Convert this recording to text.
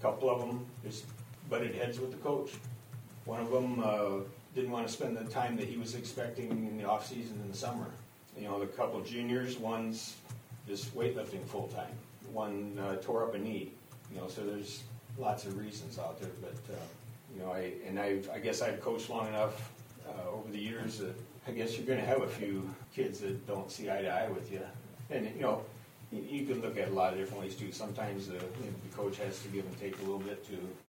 couple of them just butted heads with the coach. One of them didn't want to spend the time that he was expecting in the off season in the summer. You know, the couple juniors, one's just weightlifting full time. One tore up a knee. You know, so there's lots of reasons out there. But you know, I guess I've coached long enough over the years that I guess you're going to have a few kids that don't see eye to eye with you. And you know, you can look at it a lot of different ways too. Sometimes the coach has to give and take a little bit too.